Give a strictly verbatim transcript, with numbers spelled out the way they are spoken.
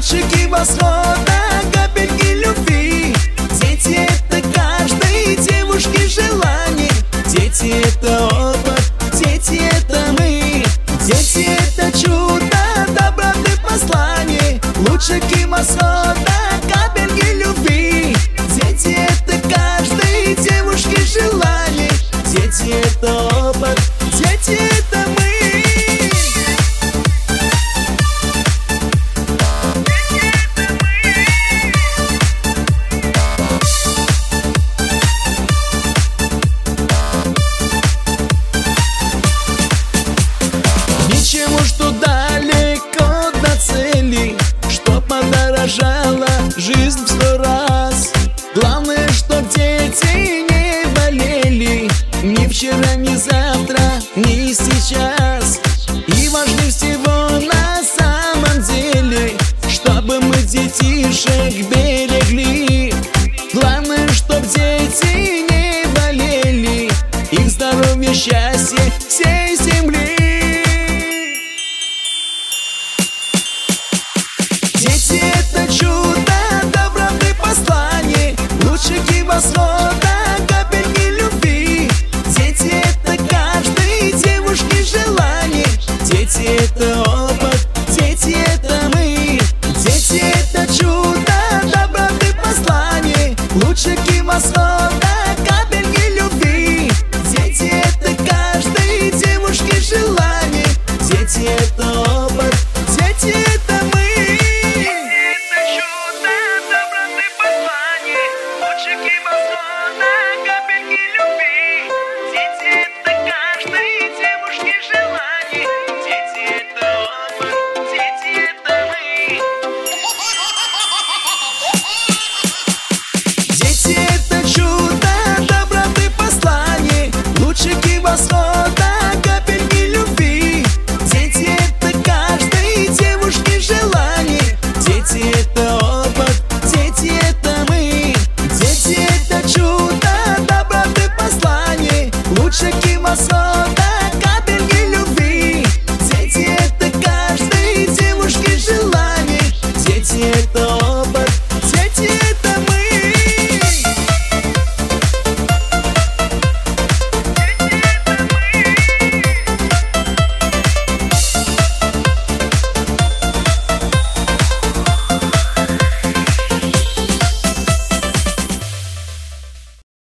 Лучики восхода, капельки любви. Дети — это каждой девушки желание. Дети — это опыт, дети — это мы. Дети — это чудо, доброты послание. Лучики восхода, капельки любви. Дети — это каждой девушки желание. Дети — это опыт, дети — это мы. Ничего, что далеко до цели, что подорожала жизнь в сто